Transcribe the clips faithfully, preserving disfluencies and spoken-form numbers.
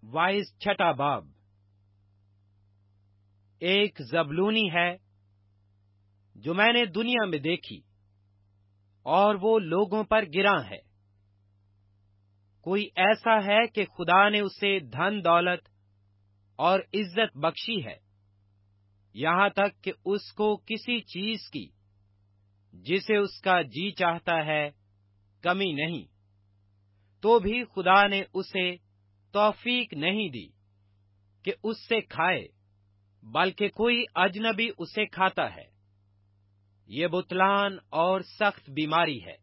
Vice छठा बाब। एक जबलूनी है जो मैंने दुनिया में देखी, और वो लोगों पर गिरा है। कोई ऐसा है कि खुदा ने उसे धन दौलत और इज्जत बख्शी है, यहां तक कि उसको किसी चीज की जिसे उसका जी चाहता है कमी नहीं, तो भी खुदा ने उसे तौफीक नहीं दी कि उससे खाए, बल्कि कोई अजनबी उसे खाता है। ये बुतलान और सख्त बीमारी है।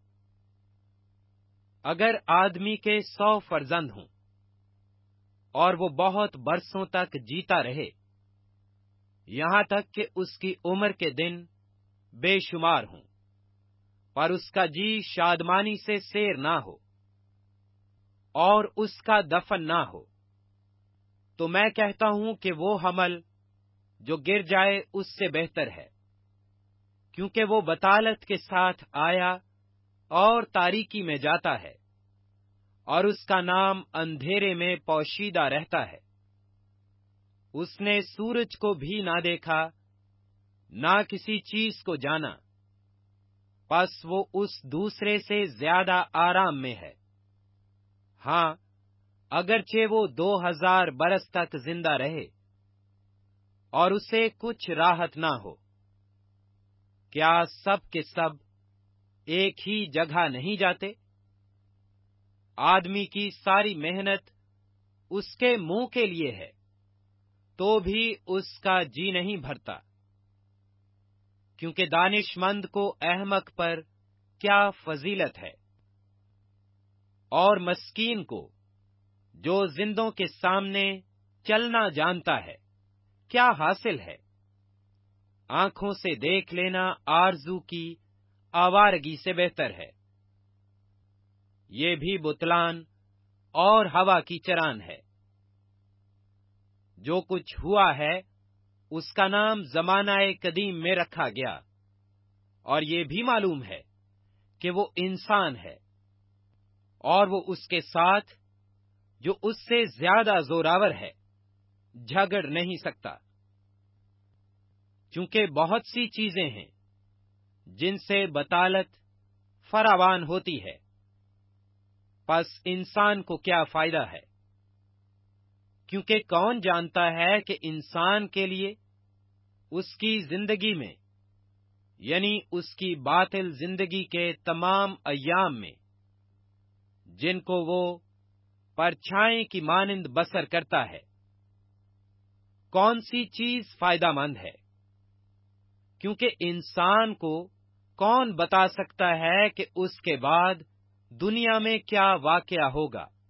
अगर आदमी के सौ फर्जंद हों और वो बहुत बरसों तक जीता रहे, यहां तक कि उसकी उम्र के दिन बेशुमार हों, पर उसका जी शादमानी से सैर ना हो और उसका दफन ना हो, तो मैं कहता हूं कि वो हमल जो गिर जाए उससे बेहतर है, क्योंकि वो बतालत के साथ आया और तारीकी में जाता है, और उसका नाम अंधेरे में पोशीदा रहता है। उसने सूरज को भी ना देखा, ना किसी चीज को जाना, बस वो उस दूसरे से ज्यादा आराम में है। हां, अगरचे वो दो हजार बरस तक जिंदा रहे और उसे कुछ राहत ना हो, क्या सब के सब एक ही जगह नहीं जाते? आदमी की सारी मेहनत उसके मुंह के लिए है, तो भी उसका जी नहीं भरता, क्योंकि दानिशमंद को अहमक पर क्या फजीलत है, और मस्कीन को जो जिंदों के सामने चलना जानता है क्या हासिल है। आंखों से देख लेना आरजू की आवारगी से बेहतर है। ये भी बुतलान और हवा की चरान है। जो कुछ हुआ है उसका नाम जमानाए कदीम में रखा गया, और ये भी मालूम है कि वो इंसान है, और वो उसके साथ जो उससे ज्यादा जोरावर है झगड़ नहीं सकता, क्योंकि बहुत सी चीजें हैं जिनसे बतालत फरावान होती है, बस इंसान को क्या फायदा है? क्योंकि कौन जानता है कि इंसान के लिए उसकी जिंदगी में, यानी उसकी बातिल जिंदगी के तमाम अय्याम में, जिनको वो परछाएं की मानिंद बसर करता है, कौन सी चीज फायदामंद है? क्योंकि इंसान को कौन बता सकता है कि उसके बाद दुनिया में क्या वाकया होगा?